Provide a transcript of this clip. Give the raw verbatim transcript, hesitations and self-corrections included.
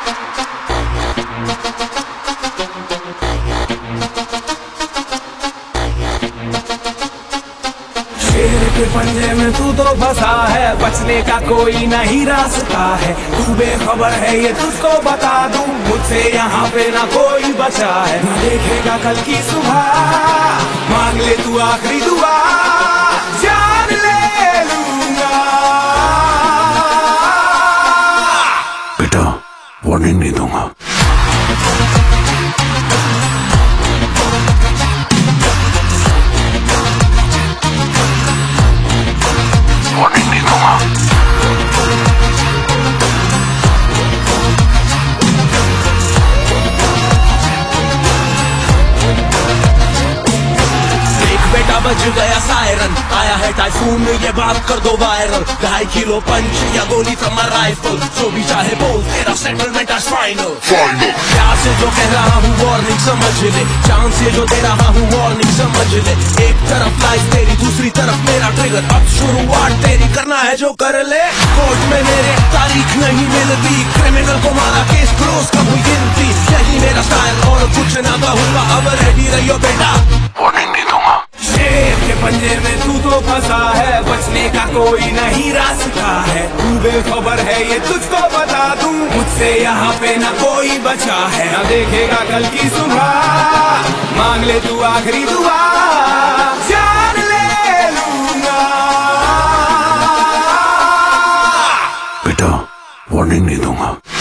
शेर के पंजे में तू तो फंसा है, बचने का कोई नहीं रास्ता है। तू बेखबर है ये तुझको बता दूं, मुझसे यहाँ पे ना कोई बचा है। ना देखेगा कल की सुबह, मांग ले तू आखिरी दुआ, जान ले लूंगा। बेटा वार्निंग नहीं दूंगा। वार्निंग नहीं दूंगा। बेटा बज गया सायरन, आया है टाइफून, ये बात कर दो वायरल। ढाई किलो पंच या गोली फ्रॉम माय राइफल, जो भी चाहे बोल, तेरा सेटलमेंट आज फाइनल। प्यार से जो कह रहा हूँ वार्निंग समझ ले, चांद से जो दे रहा हूँ वार्निंग समझ ले। एक तरफ लाइफ तेरी, दूसरी तरफ मेरा ट्रिगर, अब शुरुआत तेरी, करना है जो कर ले। कोर्ट में मेरे तारीख नहीं मिलती, क्रिमिनल को मारा केस क्लोज का हुई गिनती। यही मेरा स्टाइल और कुछ ना कहूँगा, अब रेडी रहियो बेटा, वार्निंग नहीं दूंगा। शेर के पंजे में तू तो फंसा है, बचने का कोई नहीं रास्ता है। तू बेखबर है ये तुझको बता दूं, मुझसे यहाँ पे ना कोई बचा है। ना देखेगा कल की सुबह, मांग ले तू आखिरी दुआ, जान ले लूंगा। बेटा वार्निंग नहीं दूंगा।